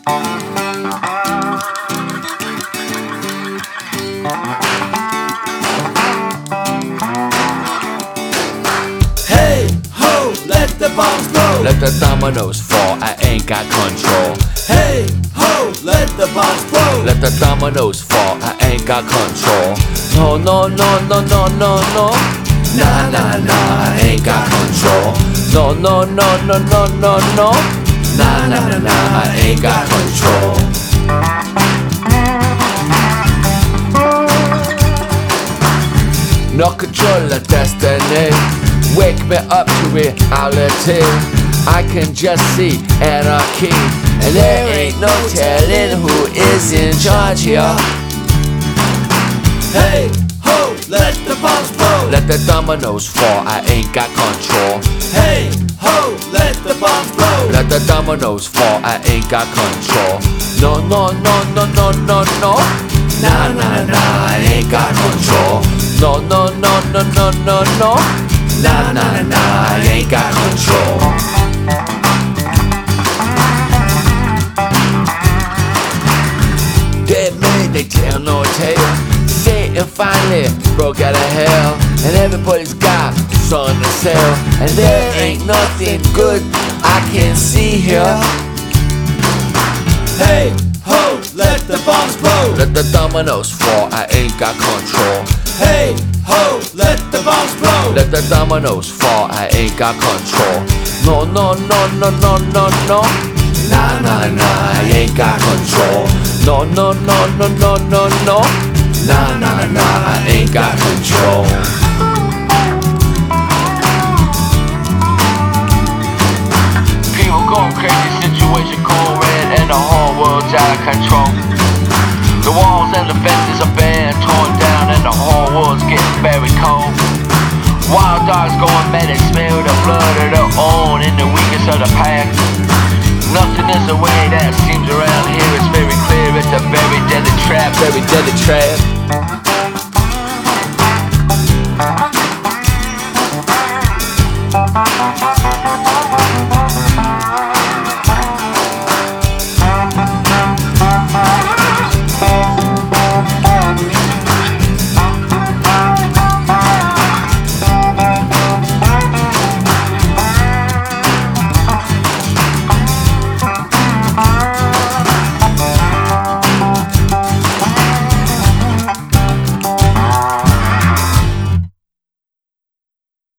Hey ho, let the bombs blow. Let the dominoes fall, I ain't got control. Hey ho, let the bombs blow. Let the dominoes fall, I ain't got control. No, no, no, no, no, no, no. Nah, nah, nah, I ain't got control. No, no, no, no, no, no, no. Nah, nah, nah, nah, I ain't got control. No control of destiny. Wake me up to reality. I can just see anarchy, and there ain't no telling who is in charge here. Hey ho, let the bombs blow. Let the dominoes fall, I ain't got control. Hey ho, let the bombs blow. Let the dominoes fall, I ain't got control. No, no, no, no, no, no, no. Nah, nah, nah, I ain't got control. No, no, no, no, no, no, no. Nah, nah, nah, I ain't got control. Dead man, they tell no tale. Satan finally broke out of hell, and everybody's got something to sell, and there ain't nothing good I can see here. Hey ho, let the bombs blow. Let the dominoes fall, I ain't got control. Hey ho, let the bombs blow. Let the dominoes fall, I ain't got control. No, no, no, no, no, no, no. Nah, nah, nah, I ain't got control. No, no, no, no, no, no, no. Nah, nah, nah, I ain't got control. People going crazy, situation cold red, and the whole world's out of control. The walls and the fences are being torn down, and the whole world's getting very cold. Wild dogs going mad and smell the blood of their own in the weakest of the pack. Nothing is the way that seems around here. It's very clear, it's a very deadly trap, very deadly trap.